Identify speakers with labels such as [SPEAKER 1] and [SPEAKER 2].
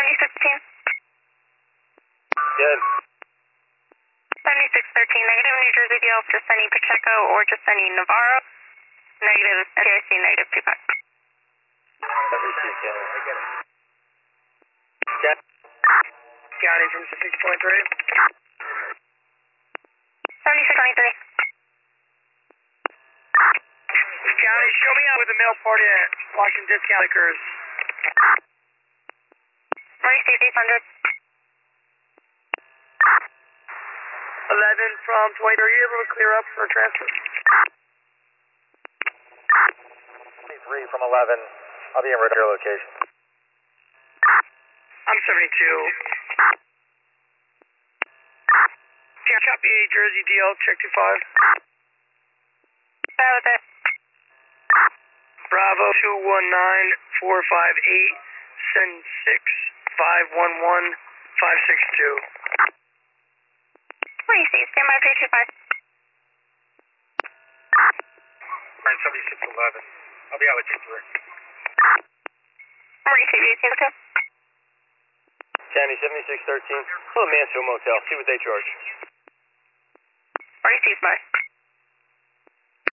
[SPEAKER 1] 7613.
[SPEAKER 2] Good.
[SPEAKER 1] 7613, negative New Jersey DL, just sending Pacheco or just sending Navarro. Negative TRC, negative 25.
[SPEAKER 2] 72,
[SPEAKER 3] County from 623.
[SPEAKER 1] 7623.
[SPEAKER 3] County, show me out with the mail party at Washington Discount Liquors.
[SPEAKER 1] Maurice 800.
[SPEAKER 3] 11 from 23, are you able to clear up for a transfer?
[SPEAKER 2] 23 from 11. I'll be in your location.
[SPEAKER 3] I'm 72. Copy A, Jersey DL, check 25.
[SPEAKER 1] That was it.
[SPEAKER 3] Bravo 219458, send 6511 562.
[SPEAKER 1] Maurice 8, stand by 325.
[SPEAKER 2] 7611. I'll be out with you for it.
[SPEAKER 1] Maurice 8, 1802.
[SPEAKER 2] County 7613. Little Mansfield Motel. See what they charge.
[SPEAKER 1] Maurice 8, bye.